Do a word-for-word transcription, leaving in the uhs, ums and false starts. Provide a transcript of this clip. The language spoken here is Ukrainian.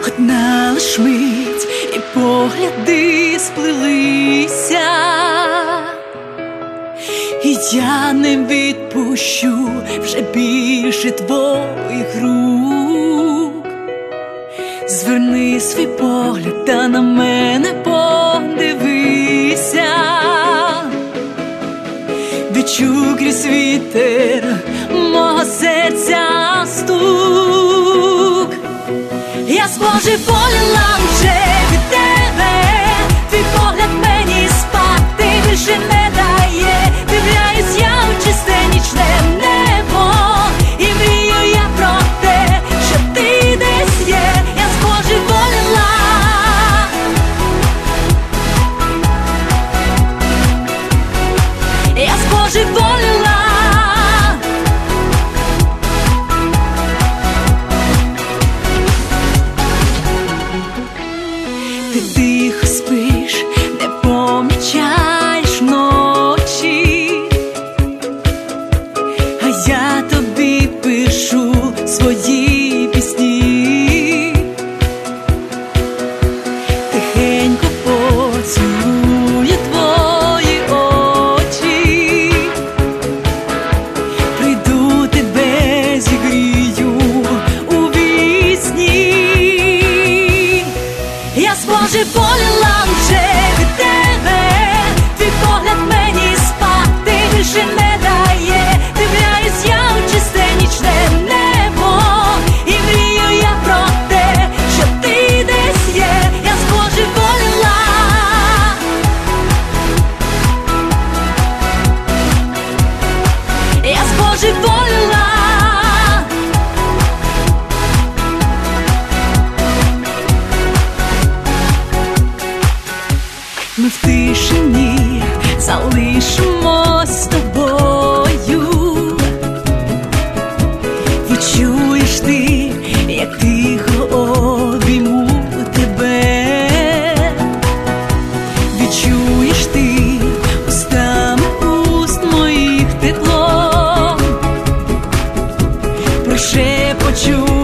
Одна лиш мить, і погляди сплелися, і я не відпущу вже більше твоїх рук. Зверни свій погляд та на мене подивися, відчуй крізь вітер мого серця стук. Я збожеволіла вже від тебе, твій погляд мені спати більше не дає. Дивляюсь я у чисте нічне небо, і мрію я про те, що ти десь є. Я збожеволіла, я збожеволіла. Ти тихо спиш, не помічаєш ночі, а я тобі пишу свої пісні. Тихенько поцілую твої очі, прийду тебе зігрію у вісні. Я збожеволіла вже від тебе, твій погляд мені спати більше не дає. Дивляюсь я у чисте нічне небо, і мрію я про те, що ти десь є. Я збожеволіла, я збожеволіла. Ми в тишині залишимось з тобою. Відчуєш ти, як тихо обійму тебе. Відчуєш ти устами уст моїх тепло. Прошепочу